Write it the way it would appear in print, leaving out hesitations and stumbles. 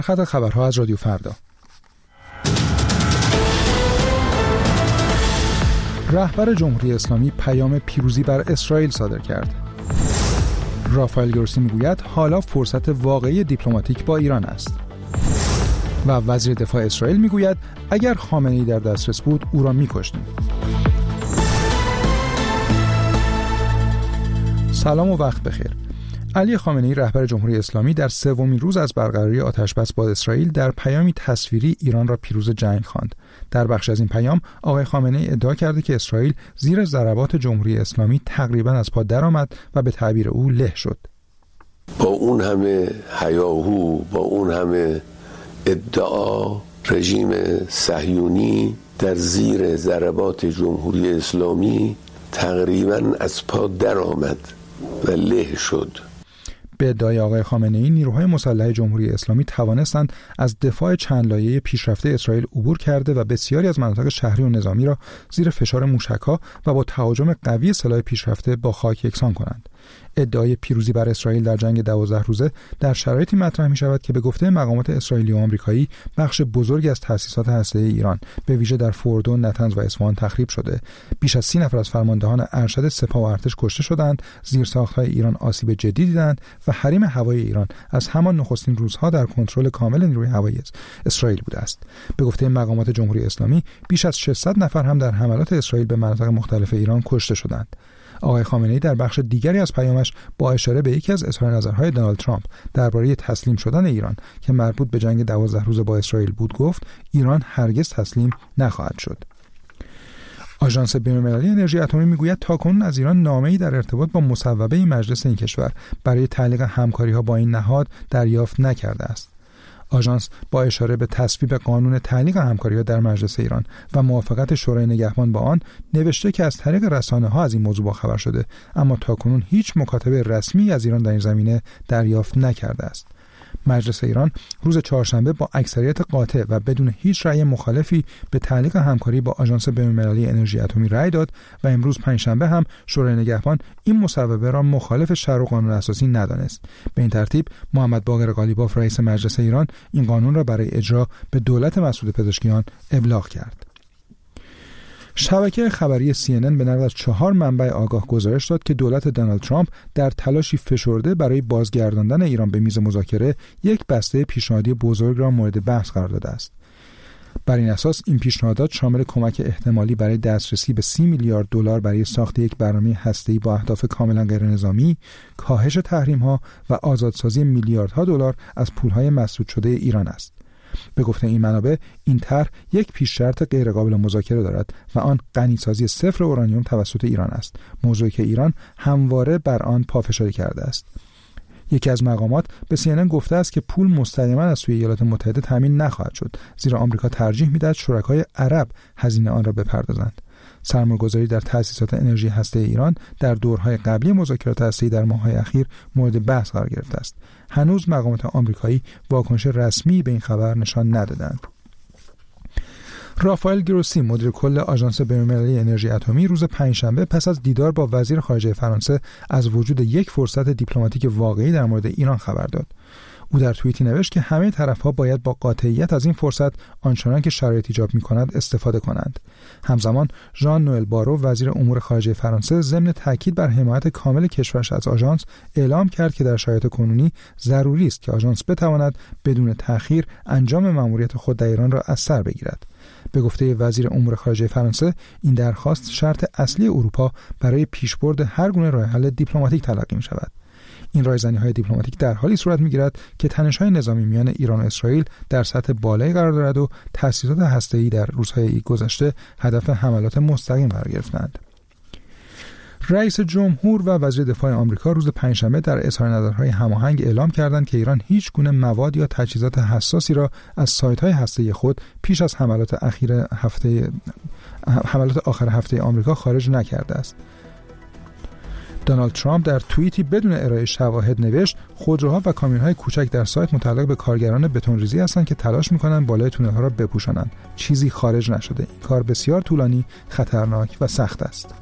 خط خبرها از رادیو فردا. رهبر جمهوری اسلامی پیام پیروزی بر اسرائیل صادر کرد. رافائل گروسی میگوید حالا فرصت واقعی دیپلماتیک با ایران است. و وزیر دفاع اسرائیل میگوید اگر خامنه‌ای در دسترس بود او را میکشتیم. سلام و وقت بخیر. علی خامنه‌ای رهبر جمهوری اسلامی در سومین روز از برقراری آتش‌بس با اسرائیل در پیامی تصویری ایران را پیروز جنگ خواند. در بخش از این پیام آقای خامنه‌ای ادعا کرده که اسرائیل زیر ضربات جمهوری اسلامی تقریباً از پا درآمد و به تعبیر او له شد. با اون همه هیاهو، با اون همه ادعا، رژیم صهیونی در زیر ضربات جمهوری اسلامی تقریباً از پا درآمد و له شد. به ادعای آقای خامنه‌ای نیروهای مسلح جمهوری اسلامی توانستند از دفاع چند لایه پیشرفته اسرائیل عبور کرده و بسیاری از مناطق شهری و نظامی را زیر فشار موشک‌ها و با تهاجم قوی سلاح پیشرفته با خاک یکسان کنند. ادعای پیروزی بر اسرائیل در جنگ 12 روزه در شرایطی مطرح می شود که به گفته مقامات اسرائیلی و آمریکایی بخش بزرگی از تأسیسات هسته‌ای ایران به ویژه در فوردو، نتنز و اصفهان تخریب شده. بیش از 30 نفر از فرماندهان ارشد سپاه و ارتش کشته شدند، زیرساخت‌های ایران آسیب جدی دیدند و حریم هوایی ایران از همان نخستین روزها در کنترل کامل نیروی هوایی اسرائیل بوده است. به گفته مقامات جمهوری اسلامی بیش از 600 نفر هم در حملات اسرائیل به مناطق مختلف ایران کشته شدند. آقای خامنه‌ای در بخش دیگری از پیامش با اشاره به یکی از اظهار نظرهای دونالد ترامپ درباره تسلیم شدن ایران که مربوط به جنگ 12 روزه با اسرائیل بود گفت ایران هرگز تسلیم نخواهد شد. آژانس بین‌المللی انرژی اتمی میگوید تاکنون از ایران نامه‌ای در ارتباط با مصوبه مجلس این کشور برای تعلیق همکاری‌ها با این نهاد دریافت نکرده است. آژانس با اشاره به تصویب قانون تعلیق همکاری‌ها در مجلس ایران و موافقت شورای نگهبان با آن نوشته که از طریق رسانه‌ها از این موضوع باخبر شده، اما تاکنون هیچ مکاتبه رسمی از ایران در این زمینه دریافت نکرده است. مجلس ایران روز چهارشنبه با اکثریت قاطع و بدون هیچ رأی مخالفی به تعلیق همکاری با آژانس بین‌المللی انرژی اتمی رأی داد و امروز پنجشنبه هم شورای نگهبان این مصوبه را مخالف شرع و قانون اساسی ندانست. به این ترتیب محمد باقر قالیباف رئیس مجلس ایران این قانون را برای اجرا به دولت مسعود پزشکیان ابلاغ کرد. شبکه خبری CNN به نقل از 4 منبع آگاه گزارش داد که دولت دونالد ترامپ در تلاشی فشرده برای بازگرداندن ایران به میز مذاکره یک بسته پیشنهادی بزرگ را مورد بحث قرار داده است. بر این اساس این پیشنهادات شامل کمک احتمالی برای دسترسی به 30 میلیارد دلار برای ساخت یک برنامه هسته‌ای با اهداف کاملا غیرنظامی، کاهش تحریم‌ها و آزادسازی میلیاردها دلار از پول‌های مسدود شده ایران است. به گفته این منابع این طرح یک پیش شرط غیر قابل مذاکره دارد و آن غنیسازی صفر اورانیوم توسط ایران است، موضوعی که ایران همواره بر آن پافشاری کرده است. یکی از مقامات به CNN گفته است که پول مستقیما از سوی ایالات متحده تامین نخواهد شد، زیرا آمریکا ترجیح می‌دهد شرکای عرب هزینه آن را بپردازند. سرمایه‌گذاری در تأسیسات انرژی هسته‌ای ایران در دورهای قبلی مذاکرات هسته‌ای در ماه‌های اخیر مورد بحث قرار گرفته است. هنوز مقامات آمریکایی واکنش رسمی به این خبر نشان ندادند. رافائل گروسی مدیر کل آژانس بین‌المللی انرژی اتمی روز پنجشنبه پس از دیدار با وزیر خارجه فرانسه از وجود یک فرصت دیپلماتیک واقعی در مورد ایران خبر داد. او در توییتی نوشت که همه طرف‌ها باید با قاطعیت از این فرصت آنچنان که شرایط ایجاب می‌کند استفاده کنند. همزمان ژان نوئل بارو وزیر امور خارجه فرانسه ضمن تاکید بر حمایت کامل کشورش از آژانس اعلام کرد که در شرایط کنونی ضروری است که آژانس بتواند بدون تأخیر انجام مأموریت خود در ایران را از سر بگیرد. به گفته وزیر امور خارجه فرانسه این درخواست شرط اصلی اروپا برای پیشبرد هر گونه راه حل دیپلماتیک تلقی می‌شود. این رایزنی‌های دیپلماتیک در حالی صورت می‌گیرد که تنش‌های نظامی میان ایران و اسرائیل در سطح بالایی قرار دارد و تأسیسات هسته‌ای در روزهای گذشته هدف حملات مستقیم قرار گرفتند. رئیس جمهور و وزیر دفاع آمریکا روز پنجشنبه در اظهار نظرهای هماهنگ اعلام کردند که ایران هیچ گونه مواد یا تجهیزات حساسی را از سایت‌های هسته‌ای خود پیش از حملات آخر هفته آمریکا خارج نکرده است. دونالد ترامپ در توییتی بدون ارائه شواهد نوشت خودروها و کامیون‌های کوچک در سایت متعلق به کارگران بتون‌ریزی هستند که تلاش می‌کنند بالای تونل‌ها را بپوشانند. چیزی خارج نشده. این کار بسیار طولانی، خطرناک و سخت است.